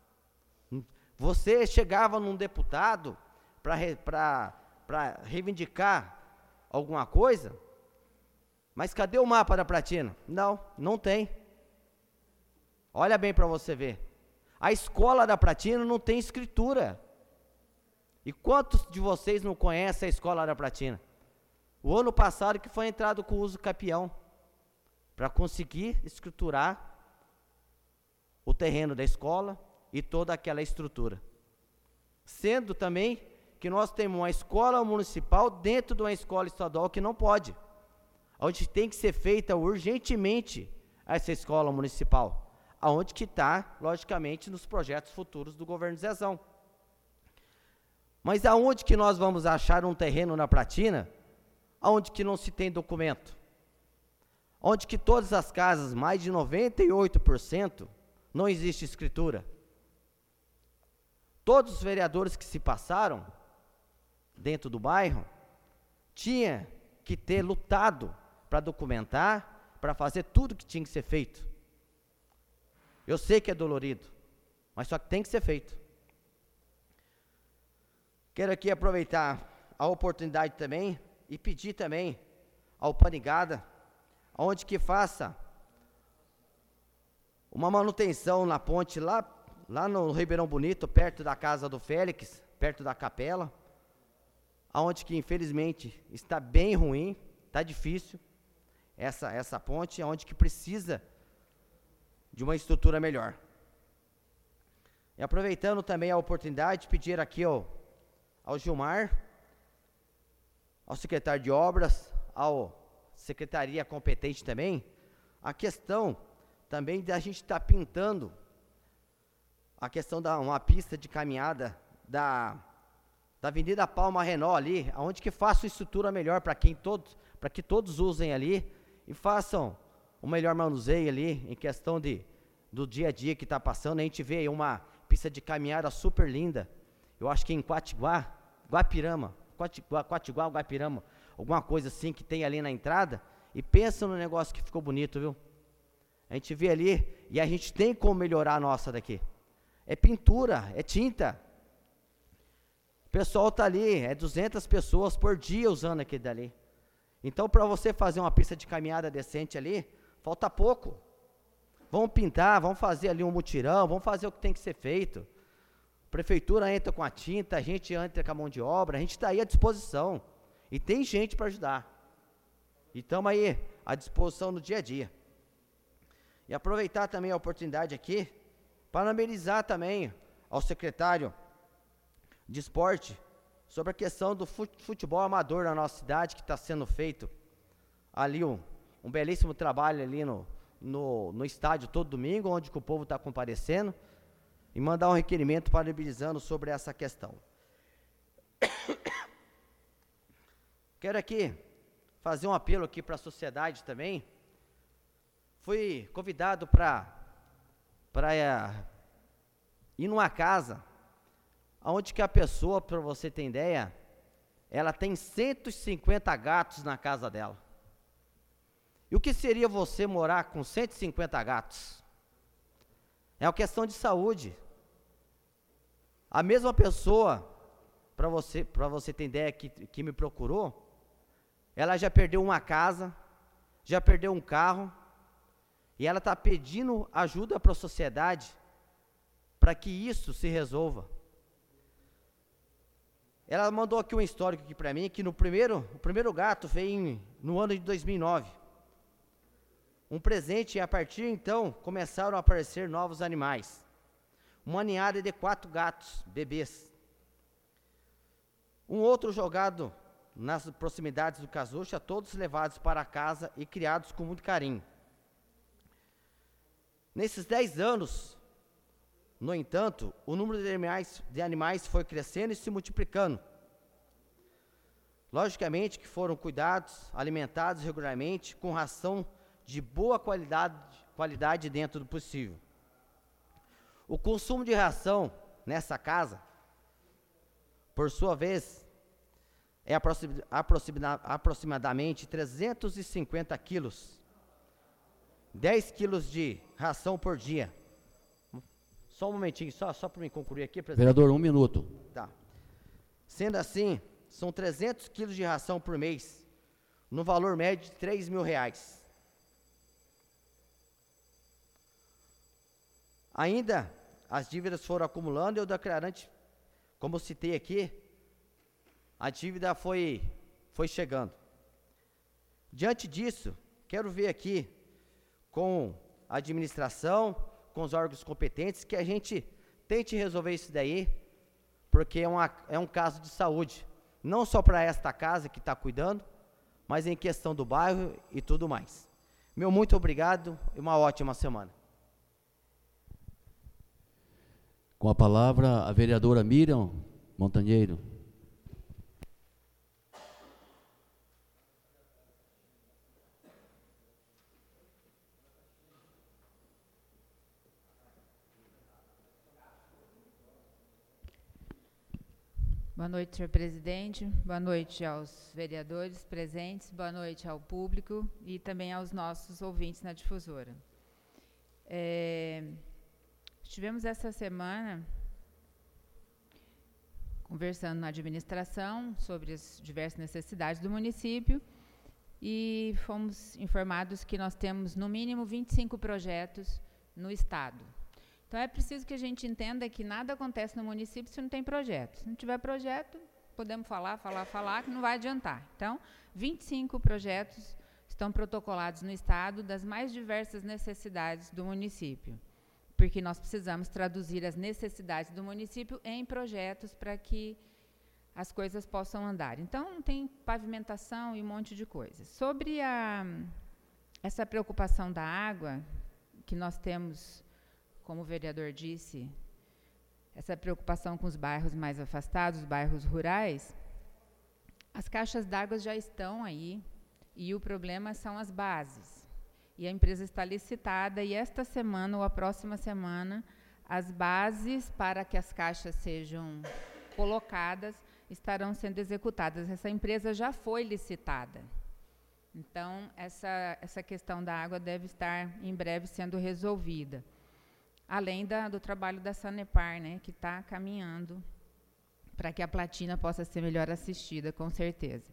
Você chegava num deputado para reivindicar alguma coisa, mas cadê o mapa da Pratina? Não, não tem. Olha bem para você ver. A escola da Pratina não tem escritura. E quantos de vocês não conhecem a escola da Pratina? O ano passado que foi entrado com o uso capião, para conseguir escriturar o terreno da escola e toda aquela estrutura. Sendo também que nós temos uma escola municipal dentro de uma escola estadual que não pode, onde tem que ser feita urgentemente essa escola municipal, aonde que está, logicamente, nos projetos futuros do governo Zezão. Mas aonde que nós vamos achar um terreno na Pratina, aonde que não se tem documento? Onde que todas as casas, mais de noventa e oito por cento, não existe escritura? Todos os vereadores que se passaram, dentro do bairro, tinha que ter lutado para documentar, para fazer tudo que tinha que ser feito. Eu sei que é dolorido, mas só que tem que ser feito. Quero aqui aproveitar a oportunidade também e pedir também ao Panigada, onde que faça uma manutenção na ponte lá, lá no Ribeirão Bonito, perto da casa do Félix, perto da capela, aonde que infelizmente está bem ruim, está difícil, essa, essa ponte, onde que precisa de uma estrutura melhor. E aproveitando também a oportunidade, pedir aqui ao, ao Gilmar, ao secretário de Obras, ao secretaria competente também, a questão também da gente estar tá pintando a questão da uma pista de caminhada da, da Avenida Palma Renault ali, onde que faça uma estrutura melhor para quem todos, para que todos usem ali e façam o melhor manuseio ali em questão de, do dia a dia que está passando. A gente vê aí uma pista de caminhada super linda, eu acho que em Quatiguá, Guapirama, Quatiguá, Quatiguá, Guapirama, alguma coisa assim que tem ali na entrada, e pensa no negócio que ficou bonito, viu? A gente vê ali, e a gente tem como melhorar a nossa daqui. É pintura, é tinta. O pessoal está ali, é duzentas pessoas por dia usando aquele dali. Então, para você fazer uma pista de caminhada decente ali, falta pouco. Vamos pintar, vamos fazer ali um mutirão, vamos fazer o que tem que ser feito. A prefeitura entra com a tinta, a gente entra com a mão de obra, a gente está aí à disposição. E tem gente para ajudar. E estamos aí à disposição no dia a dia. E aproveitar também a oportunidade aqui, parabenizar também ao secretário de esporte sobre a questão do futebol amador na nossa cidade, que está sendo feito ali um, um belíssimo trabalho ali no, no, no estádio todo domingo, onde que o povo está comparecendo, e mandar um requerimento parabenizando sobre essa questão. Quero aqui fazer um apelo aqui para a sociedade também. Fui convidado para para ir numa casa onde que a pessoa, para você ter ideia, ela tem cento e cinquenta gatos na casa dela. E o que seria você morar com cento e cinquenta gatos? É uma questão de saúde. A mesma pessoa, para você, para você ter ideia, que, que me procurou, ela já perdeu uma casa, já perdeu um carro, e ela está pedindo ajuda para a sociedade para que isso se resolva. Ela mandou aqui um histórico aqui para mim, que no primeiro, o primeiro gato veio em, no ano de dois mil e nove. Um presente, e a partir então começaram a aparecer novos animais. Uma ninhada de quatro gatos, bebês. Um outro jogado nas proximidades do Casucha, todos levados para casa e criados com muito carinho. Nesses dez anos, no entanto, o número de animais, de animais foi crescendo e se multiplicando. Logicamente que foram cuidados, alimentados regularmente, com ração de boa qualidade, qualidade dentro do possível. O consumo de ração nessa casa, por sua vez, é aproxima, aproxima, aproximadamente trezentos e cinquenta quilos. dez quilos de ração por dia. Só um momentinho, só, só para me concluir aqui, presidente. Vereador, um minuto. Tá. Sendo assim, são trezentos quilos de ração por mês, no valor médio de três mil reais. Ainda, as dívidas foram acumulando e o declarante, como eu citei aqui, a dívida foi, foi chegando. Diante disso, quero ver aqui, com a administração, com os órgãos competentes, que a gente tente resolver isso daí, porque é, uma, é um caso de saúde, não só para esta casa que está cuidando, mas em questão do bairro e tudo mais. Meu muito obrigado e uma ótima semana. Com a palavra, a vereadora Miriam Montanheiro. Boa noite, senhor presidente. Boa noite aos vereadores presentes. Boa noite ao público e também aos nossos ouvintes na difusora. É, estivemos essa semana conversando na administração sobre as diversas necessidades do município e fomos informados que nós temos, no mínimo, vinte e cinco projetos no estado. Então, é preciso que a gente entenda que nada acontece no município se não tem projeto. Se não tiver projeto, podemos falar, falar, falar, que não vai adiantar. Então, vinte e cinco projetos estão protocolados no estado das mais diversas necessidades do município, porque nós precisamos traduzir as necessidades do município em projetos para que as coisas possam andar. Então, tem pavimentação e um monte de coisas. Sobre a, essa preocupação da água, que nós temos, como o vereador disse, essa preocupação com os bairros mais afastados, os bairros rurais, as caixas d'água já estão aí e o problema são as bases. E a empresa está licitada e esta semana ou a próxima semana as bases para que as caixas sejam colocadas estarão sendo executadas. Essa empresa já foi licitada. Então, essa, essa questão da água deve estar em breve sendo resolvida. Além da, do trabalho da Sanepar, né, que está caminhando para que a Platina possa ser melhor assistida, com certeza.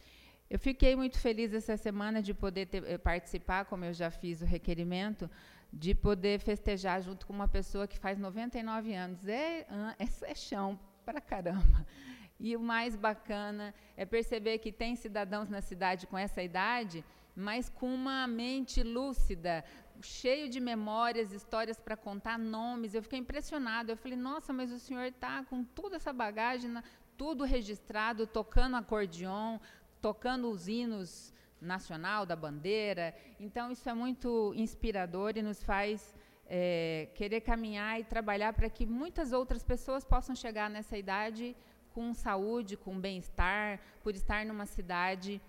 Eu fiquei muito feliz essa semana de poder ter, participar, como eu já fiz o requerimento, de poder festejar junto com uma pessoa que faz noventa e nove anos. É, é, é chão para caramba. E o mais bacana é perceber que tem cidadãos na cidade com essa idade, mas com uma mente lúcida, cheio de memórias, histórias para contar, nomes. Eu fiquei impressionada. Eu falei, nossa, mas o senhor está com toda essa bagagem, tudo registrado, tocando acordeon, tocando os hinos nacional, da bandeira. Então, isso é muito inspirador e nos faz é, querer caminhar e trabalhar para que muitas outras pessoas possam chegar nessa idade com saúde, com bem-estar, por estar numa cidade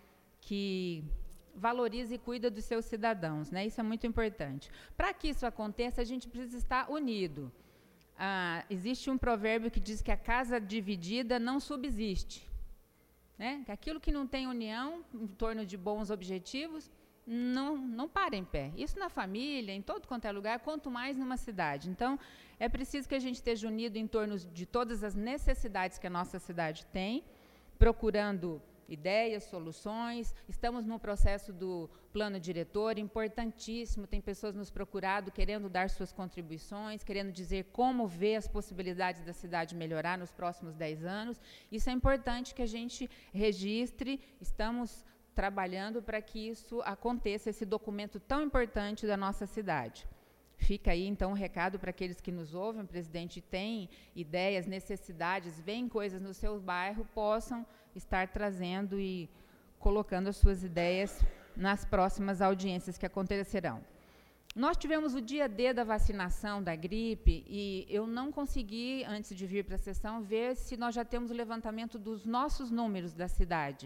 que valoriza e cuida dos seus cidadãos, né? Isso é muito importante. Para que isso aconteça, a gente precisa estar unido. Ah, existe um provérbio que diz que a casa dividida não subsiste, né? Que aquilo que não tem união em torno de bons objetivos não, não para em pé. Isso na família, em todo quanto é lugar, quanto mais numa cidade. Então, é preciso que a gente esteja unido em torno de todas as necessidades que a nossa cidade tem, procurando ideias, soluções. Estamos no processo do plano diretor, importantíssimo, tem pessoas nos procurando, querendo dar suas contribuições, querendo dizer como vê as possibilidades da cidade melhorar nos próximos dez anos. Isso é importante que a gente registre, estamos trabalhando para que isso aconteça, esse documento tão importante da nossa cidade. Fica aí, então, um recado para aqueles que nos ouvem, o presidente tem ideias, necessidades, veem coisas no seu bairro, possam estar trazendo e colocando as suas ideias nas próximas audiências que acontecerão. Nós tivemos o dia D da vacinação da gripe e eu não consegui, antes de vir para a sessão, ver se nós já temos o levantamento dos nossos números da cidade,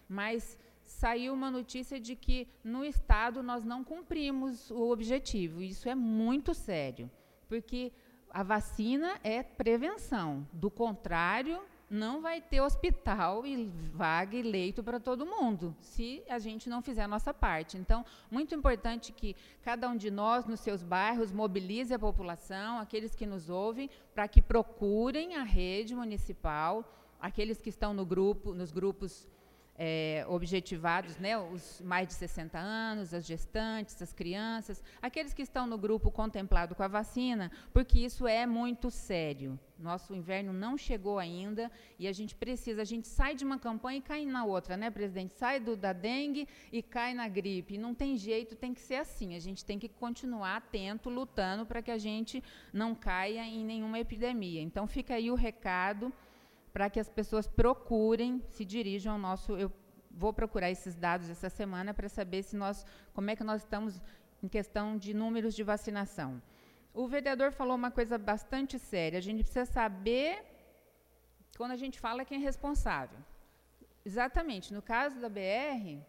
mas saiu uma notícia de que no estado nós não cumprimos o objetivo. Isso é muito sério, porque a vacina é prevenção. Do contrário, não vai ter hospital e vaga e leito para todo mundo, se a gente não fizer a nossa parte. Então, muito importante que cada um de nós, nos seus bairros, mobilize a população, aqueles que nos ouvem, para que procurem a rede municipal, aqueles que estão no grupo, nos grupos É, objetivados, né, os mais de sessenta anos, as gestantes, as crianças, aqueles que estão no grupo contemplado com a vacina, porque isso é muito sério. Nosso inverno não chegou ainda e a gente precisa, a gente sai de uma campanha e cai na outra, né, presidente? Sai do, da dengue e cai na gripe. Não tem jeito, tem que ser assim. A gente tem que continuar atento, lutando para que a gente não caia em nenhuma epidemia. Então, fica aí o recado para que as pessoas procurem, se dirijam ao nosso... Eu vou procurar esses dados essa semana para saber se nós, como é que nós estamos em questão de números de vacinação. O vereador falou uma coisa bastante séria. A gente precisa saber, quando a gente fala, quem é responsável. Exatamente. No caso da B R,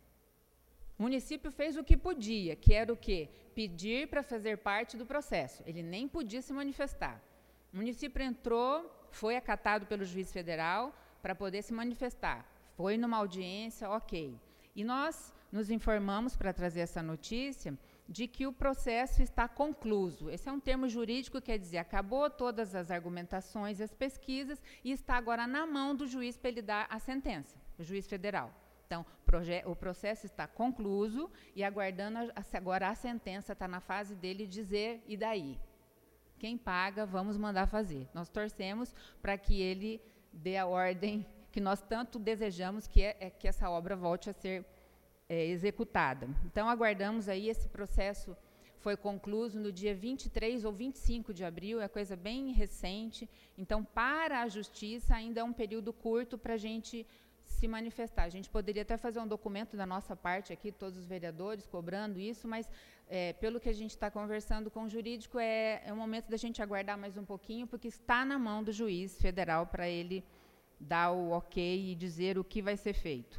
o município fez o que podia, que era o quê? Pedir para fazer parte do processo. Ele nem podia se manifestar. O município entrou... foi acatado pelo juiz federal para poder se manifestar. Foi numa audiência, ok. E nós nos informamos, para trazer essa notícia, de que o processo está concluso. Esse é um termo jurídico, quer dizer, acabou todas as argumentações e as pesquisas e está agora na mão do juiz para ele dar a sentença, o juiz federal. Então, o processo está concluso e aguardando, a, agora a sentença está na fase dele dizer, e daí? Quem paga, vamos mandar fazer. Nós torcemos para que ele dê a ordem que nós tanto desejamos, que é, é que essa obra volte a ser é, executada. Então, aguardamos aí, esse processo foi concluído no dia vinte e três ou vinte e cinco de abril, é coisa bem recente. Então, para a Justiça, ainda é um período curto para a gente se manifestar. A gente poderia até fazer um documento da nossa parte aqui, todos os vereadores, cobrando isso, mas, é, pelo que a gente está conversando com o jurídico, é, é o momento da gente aguardar mais um pouquinho, porque está na mão do juiz federal para ele dar o ok e dizer o que vai ser feito.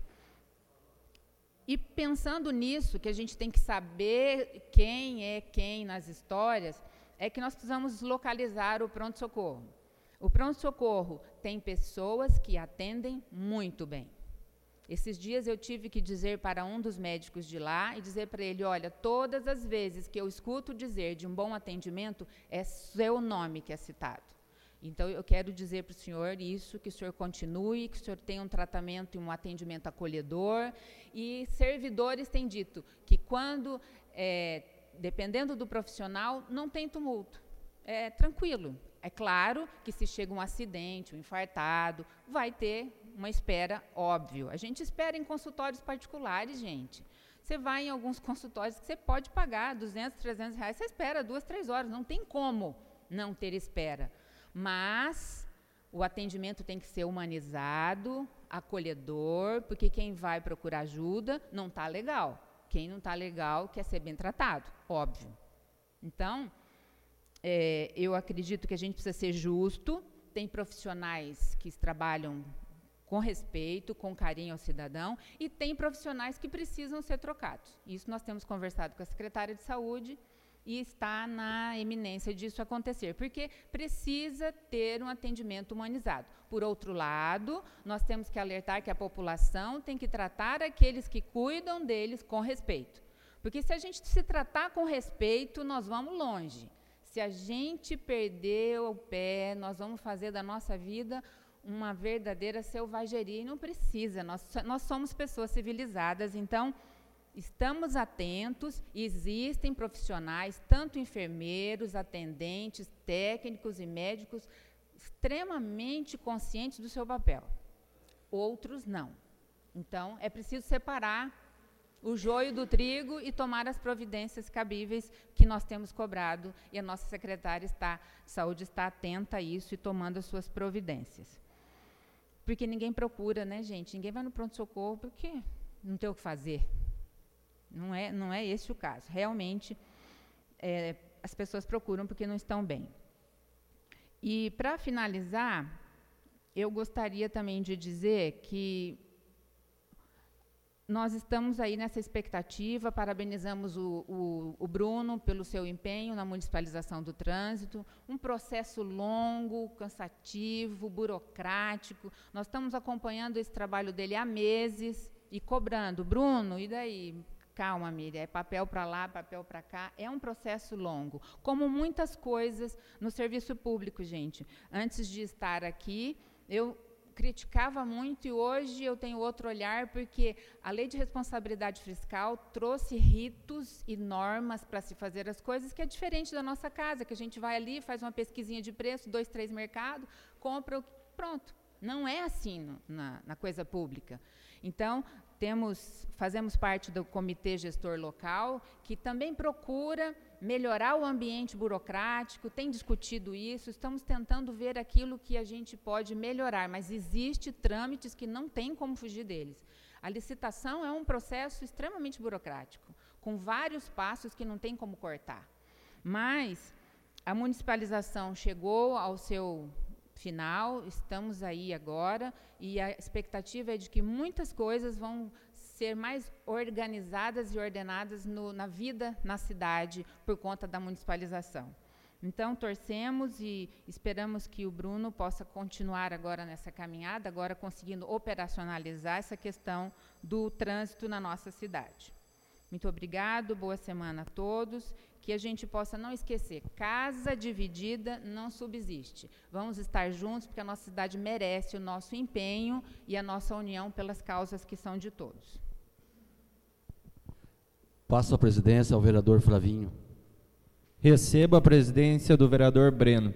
E pensando nisso, que a gente tem que saber quem é quem nas histórias, é que nós precisamos localizar o pronto-socorro. O pronto-socorro tem pessoas que atendem muito bem. Esses dias eu tive que dizer para um dos médicos de lá e dizer para ele, olha, todas as vezes que eu escuto dizer de um bom atendimento, é seu nome que é citado. Então, eu quero dizer para o senhor isso, que o senhor continue, que o senhor tenha um tratamento e um atendimento acolhedor. E servidores têm dito que quando, é, dependendo do profissional, não tem tumulto. É tranquilo. É claro que se chega um acidente, um infartado, vai ter uma espera, óbvio. A gente espera em consultórios particulares, gente. Você vai em alguns consultórios que você pode pagar duzentos, trezentos reais, você espera duas, três horas, não tem como não ter espera. Mas o atendimento tem que ser humanizado, acolhedor, porque quem vai procurar ajuda não está legal. Quem não está legal quer ser bem tratado, óbvio. Então, é, eu acredito que a gente precisa ser justo, tem profissionais que trabalham com respeito, com carinho ao cidadão, e tem profissionais que precisam ser trocados. Isso nós temos conversado com a secretária de Saúde, e está na eminência disso acontecer, porque precisa ter um atendimento humanizado. Por outro lado, nós temos que alertar que a população tem que tratar aqueles que cuidam deles com respeito. Porque se a gente se tratar com respeito, nós vamos longe. Se a gente perder o pé, nós vamos fazer da nossa vida uma verdadeira selvageria, e não precisa, nós, nós somos pessoas civilizadas, então, estamos atentos, existem profissionais, tanto enfermeiros, atendentes, técnicos e médicos, extremamente conscientes do seu papel. Outros não. Então, é preciso separar o joio do trigo e tomar as providências cabíveis que nós temos cobrado, e a nossa secretária está, de Saúde está atenta a isso e tomando as suas providências. Porque ninguém procura, né, gente? Ninguém vai no pronto-socorro porque não tem o que fazer. Não é, não é esse o caso. Realmente, é, as pessoas procuram porque não estão bem. E, para finalizar, eu gostaria também de dizer que nós estamos aí nessa expectativa, parabenizamos o, o, o Bruno pelo seu empenho na municipalização do trânsito, um processo longo, cansativo, burocrático. Nós estamos acompanhando esse trabalho dele há meses e cobrando. Bruno, e daí? Calma, Miriam, é papel para lá, papel para cá, é um processo longo, como muitas coisas no serviço público, gente. Antes de estar aqui, eu criticava muito e hoje eu tenho outro olhar, porque a Lei de Responsabilidade Fiscal trouxe ritos e normas para se fazer as coisas, que é diferente da nossa casa, que a gente vai ali, faz uma pesquisinha de preço, dois, três mercados, compra, pronto. Não é assim no, na, na coisa pública. Então, temos, fazemos parte do comitê gestor local, que também procura melhorar o ambiente burocrático, tem discutido isso, estamos tentando ver aquilo que a gente pode melhorar, mas existe trâmites que não tem como fugir deles. A licitação é um processo extremamente burocrático, com vários passos que não tem como cortar. Mas a municipalização chegou ao seu final, estamos aí agora, e a expectativa é de que muitas coisas vão ser mais organizadas e ordenadas no, na vida na cidade por conta da municipalização. Então, torcemos e esperamos que o Bruno possa continuar agora nessa caminhada, agora conseguindo operacionalizar essa questão do trânsito na nossa cidade. Muito obrigado, boa semana a todos, que a gente possa não esquecer, casa dividida não subsiste. Vamos estar juntos, porque a nossa cidade merece o nosso empenho e a nossa união pelas causas que são de todos. Passo a presidência ao vereador Flavinho. Recebo a presidência do vereador Breno.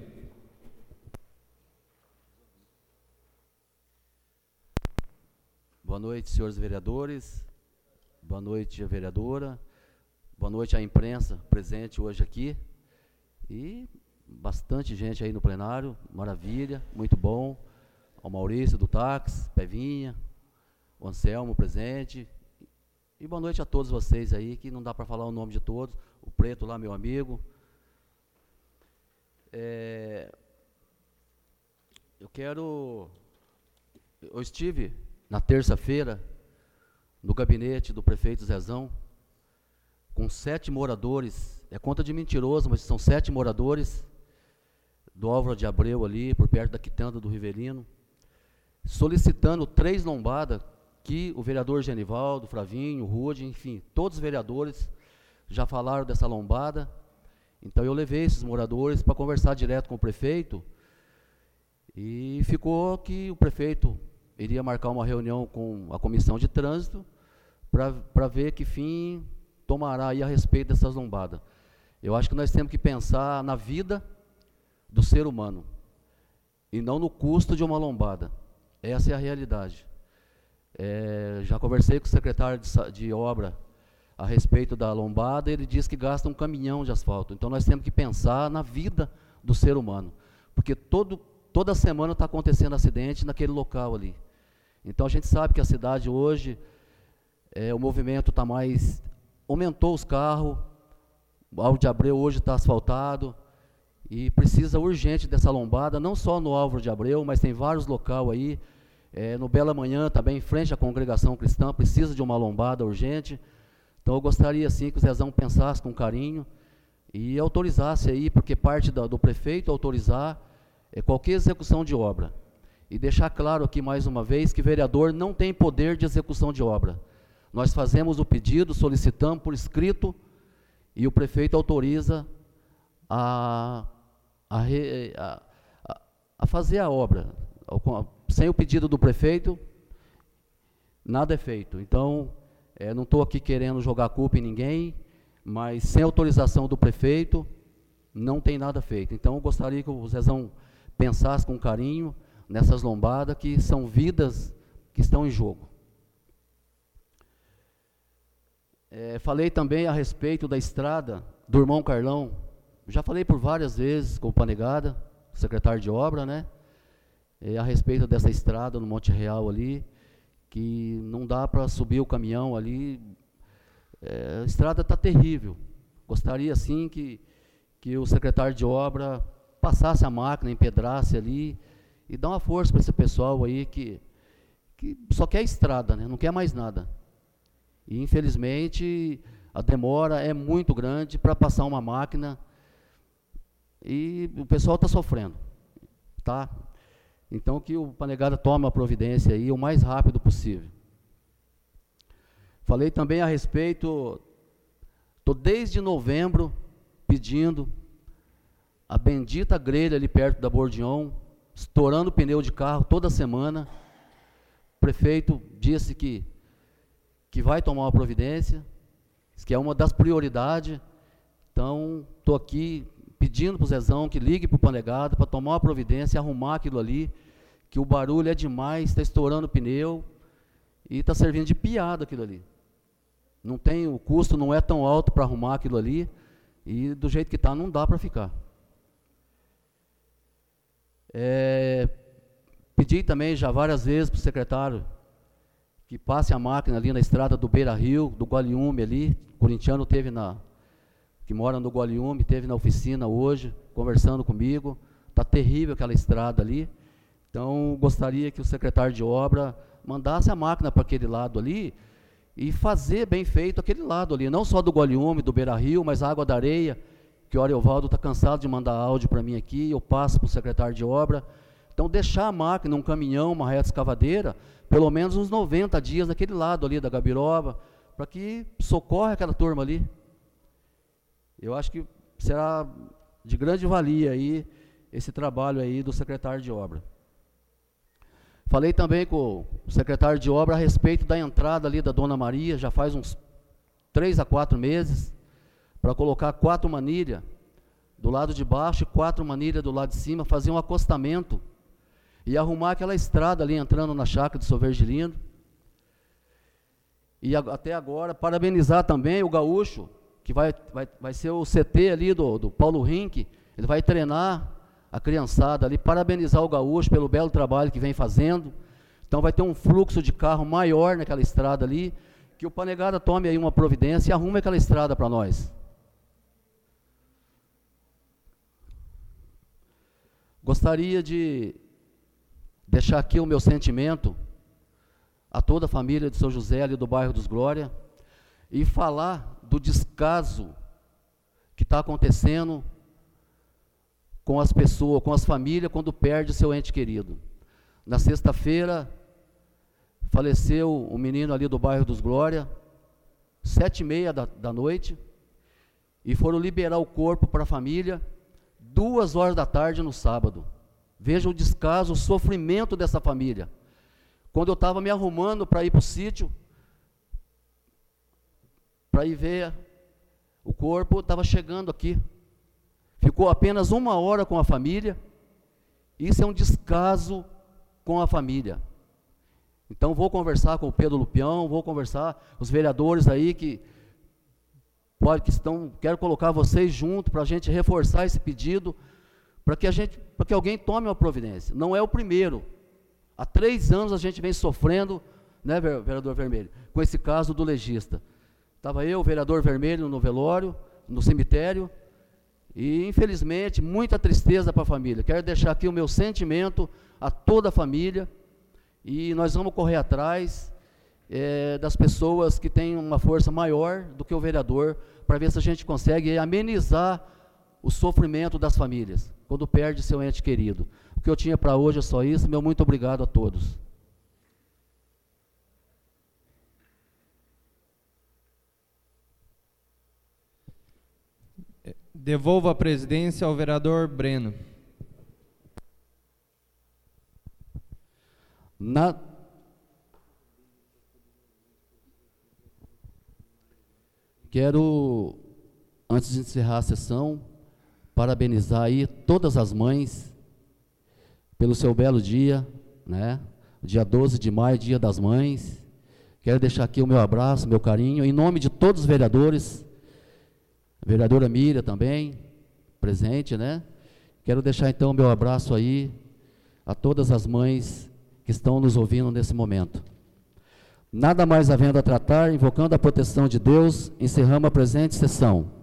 Boa noite, senhores vereadores. Boa noite, a vereadora. Boa noite à imprensa presente hoje aqui. E bastante gente aí no plenário, maravilha, muito bom. Ao Maurício do táxi, Pevinha, o Anselmo presente. E boa noite a todos vocês aí, que não dá para falar o nome de todos. O Preto lá, meu amigo. É, eu quero... Eu estive na terça-feira no gabinete do prefeito Zezão, com sete moradores, é conta de mentiroso, mas são sete moradores do Álvaro de Abreu ali, por perto da quitanda do Rivelino, solicitando três lombadas que o vereador Genivaldo, Flavinho, Rude, enfim, todos os vereadores já falaram dessa lombada. Então eu levei esses moradores para conversar direto com o prefeito e ficou que o prefeito iria marcar uma reunião com a comissão de trânsito para ver que fim tomará aí a respeito dessas lombadas. Eu acho que nós temos que pensar na vida do ser humano e não no custo de uma lombada. Essa é a realidade. É, já conversei com o secretário de, de obra a respeito da lombada, ele diz que gasta um caminhão de asfalto. Então nós temos que pensar na vida do ser humano, porque todo, toda semana está acontecendo acidente naquele local ali. Então a gente sabe que a cidade hoje, é, o movimento está mais, aumentou os carros, o Álvaro de Abreu hoje está asfaltado, e precisa urgente dessa lombada, não só no Álvaro de Abreu, mas tem vários locais aí, é, no Bela Manhã também, em frente à congregação cristã, precisa de uma lombada urgente. Então eu gostaria sim que o Zezão pensasse com carinho e autorizasse aí, porque parte do, do prefeito autorizar é, qualquer execução de obra. E deixar claro aqui mais uma vez que vereador não tem poder de execução de obra. Nós fazemos o pedido, solicitamos por escrito e o prefeito autoriza a, a, a, a fazer a obra. Sem o pedido do prefeito, nada é feito. Então, É, não estou aqui querendo jogar a culpa em ninguém, mas sem autorização do prefeito, não tem nada feito. Então, eu gostaria que o Zezão pensasse com carinho nessas lombadas, que são vidas que estão em jogo. É, falei também a respeito da estrada do irmão Carlão. Já falei por várias vezes com o Panegada, secretário de obra, né? É, a respeito dessa estrada no Monte Real ali, que não dá para subir o caminhão ali, é, a estrada está terrível. Gostaria, sim, que, que o secretário de obra passasse a máquina, empedrasse ali, e dá uma força para esse pessoal aí que, que só quer estrada, né? Não quer mais nada. E, infelizmente, a demora é muito grande para passar uma máquina, e o pessoal está sofrendo, tá? Então, que o Panegada tome a providência aí o mais rápido possível. Falei também a respeito, estou desde novembro pedindo a bendita grelha ali perto da Bordion, estourando pneu de carro toda semana. O prefeito disse que, que vai tomar uma providência, que é uma das prioridades. Então, estou aqui pedindo para o Zezão que ligue para o Panegada para tomar uma providência e arrumar aquilo ali, que o barulho é demais, está estourando o pneu e está servindo de piada aquilo ali. Não tem, o custo não é tão alto para arrumar aquilo ali, e do jeito que está não dá para ficar. É, pedi também já várias vezes para o secretário que passe a máquina ali na estrada do Beira Rio, do Gualiume ali, o corintiano teve na... que mora no Gualiume, esteve na oficina hoje, conversando comigo, está terrível aquela estrada ali. Então, gostaria que o secretário de obra mandasse a máquina para aquele lado ali e fazer bem feito aquele lado ali, não só do Gualiume, do Beira Rio, mas a Água da Areia que o Ariovaldo está cansado de mandar áudio para mim aqui, eu passo para o secretário de obra. Então, deixar a máquina, um caminhão, uma reta escavadeira, pelo menos uns noventa dias naquele lado ali da Gabiroba, para que socorra aquela turma ali. Eu acho que será de grande valia aí esse trabalho aí do secretário de obra. Falei também com o secretário de obra a respeito da entrada ali da Dona Maria, já faz uns três a quatro meses, para colocar quatro manilhas do lado de baixo e quatro manilhas do lado de cima, fazer um acostamento e arrumar aquela estrada ali entrando na chácara de São Virgilino. E a, até agora, parabenizar também o Gaúcho, que vai, vai, vai ser o C T ali do, do Paulo Rink, ele vai treinar a criançada ali, parabenizar o Gaúcho pelo belo trabalho que vem fazendo. Então vai ter um fluxo de carro maior naquela estrada ali, que o Panegada tome aí uma providência e arrume aquela estrada para nós. Gostaria de deixar aqui o meu sentimento a toda a família de São José, ali do bairro dos Glória, e falar do descaso que está acontecendo com as pessoas, com as famílias, quando perde seu ente querido. Na sexta-feira, faleceu um menino ali do bairro dos Glória, sete e meia da, da noite, e foram liberar o corpo para a família, duas horas da tarde no sábado. Veja o descaso, o sofrimento dessa família. Quando eu estava me arrumando para ir para o sítio, para ir ver o corpo, estava chegando aqui. Ficou apenas uma hora com a família. Isso é um descaso com a família. Então vou conversar com o Pedro Lupião, vou conversar os vereadores aí que pode que estão, quero colocar vocês junto para a gente reforçar esse pedido, para que a gente, para que alguém tome uma providência. Não é o primeiro. Há três anos a gente vem sofrendo, né, vereador Vermelho, com esse caso do legista. Estava eu, o vereador Vermelho, no velório, no cemitério, e infelizmente muita tristeza para a família. Quero deixar aqui o meu sentimento a toda a família, e nós vamos correr atrás é, das pessoas que têm uma força maior do que o vereador, para ver se a gente consegue amenizar o sofrimento das famílias, quando perde seu ente querido. O que eu tinha para hoje é só isso. Meu muito obrigado a todos. Devolvo a presidência ao vereador Breno. Na... Quero, antes de encerrar a sessão, parabenizar aí todas as mães pelo seu belo dia, né? Dia doze de maio, dia das mães. Quero deixar aqui o meu abraço, meu carinho, em nome de todos os vereadores, a vereadora Miriam também, presente, né? Quero deixar então o meu abraço aí a todas as mães que estão nos ouvindo nesse momento. Nada mais havendo a tratar, invocando a proteção de Deus, encerramos a presente sessão.